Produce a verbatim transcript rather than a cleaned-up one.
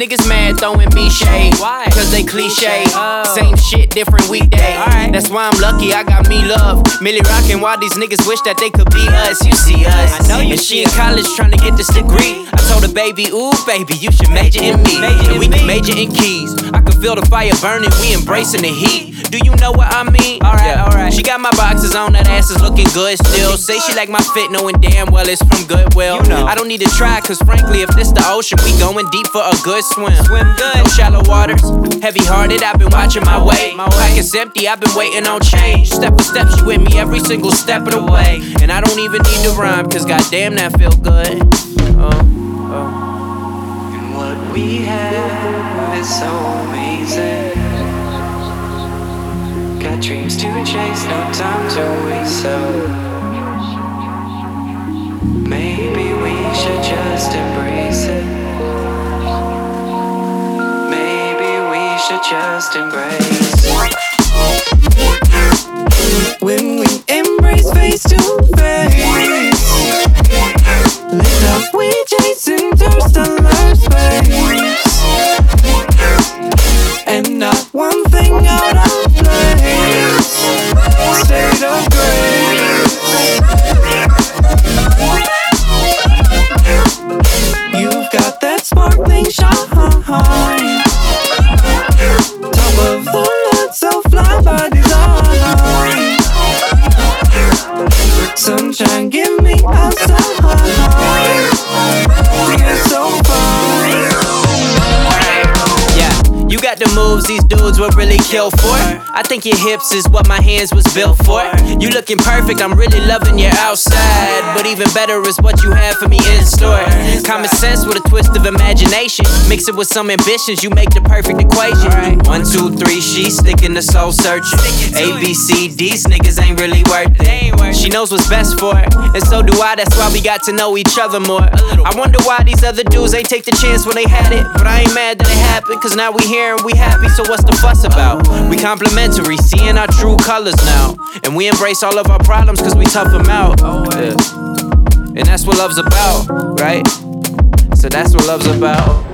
Niggas mad throwing me shade. Why? Cause they cliche. Oh. Same shit, different weekday. Alright. That's why I'm lucky, I got me love. Millie rockin' while these niggas wish that they could be us. You see us. I know you and see she in us. college trying to get this degree. I told her, baby, ooh, baby, you should major in me. Major and we in can me. major in keys. I can feel the fire burning, we embracing the heat. Do you know what I mean? Alright, alright. She got my boxes on, that ass is looking good still. Say she like my fit, knowing damn well it's from Goodwill. You know. I don't need to try, cause frankly, if this the ocean, we going deep for a good swim. Swim good. No shallow waters, heavy hearted, I've been watching my way. My way. Pockets empty, I've been waiting on change. Step for step, she with me every single step of the way. And I don't even need to rhyme, cause goddamn that feel good. Oh, oh. And what we have is so amazing. Got dreams to chase, no time to waste, so maybe we should just embrace it. Maybe we should just embrace it. When we embrace face to face, lit up we chase interstellar space, and not one thing out of place. State of grace. You've got that sparkling shine, top of the world, so fly by design. Sunshine, give me a sign. You're so fine. Yeah, you got the moves these dudes would really kill for. I think your hips is what my hands was built for. You looking perfect, I'm really loving your outside. But even better is what you have for me in store. Common sense with a twist of imagination. Mix it with some ambitions, you make the perfect equation. One, two, three, she's sticking to soul searching. A, B, C, these niggas ain't really worth it. She knows what's best for her, and so do I, that's why we got to know each other more. I wonder why these other dudes ain't take the chance when they had it. But I ain't mad that it happened, cause now we here and we happy, so what's the fuss about? We complimentary, seeing our true colors now. And we embrace all of our problems cause we tough them out. Yeah. And that's what love's about, right? So that's what love's about.